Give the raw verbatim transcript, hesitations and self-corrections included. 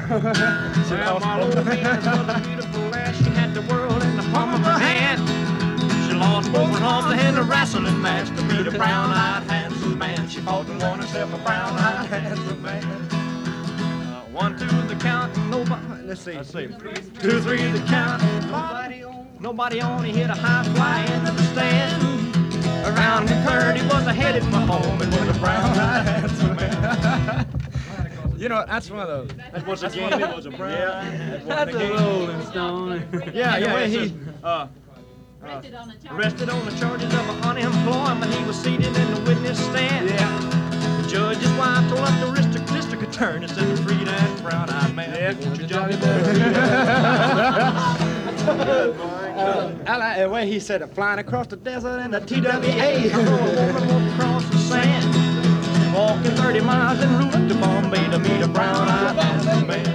Well, Marlo Venus was a beautiful lass. She had the world in the palm of her hand. She lost both her arms in a wrestling match to meet a brown-eyed handsome man. She fought and won herself a brown-eyed handsome man. Uh, one, two, the count. Nobody. Let's see. Let's see. Two, three, the count. Nobody on. Nobody on. He hit a high fly into the stand. Around the third, he was headed for home and was a brown-eyed handsome man. You know, that's one of those. That was a game. It was a brown. Yeah, That's a Rolling Stone. yeah, yeah. He uh, Arrested on a charge. arrested on the charges of unemployment. He was seated in the witness stand. Yeah. The judge's wife told up the district, district attorney, said to free that brown-eyed man. Yeah. Won't you Johnny boy? Uh, I like the way he said it, flying across the desert in the T W A. I saw a woman walk across the sand, walking thirty miles en route to Bombay to meet a brown-eyed handsome man.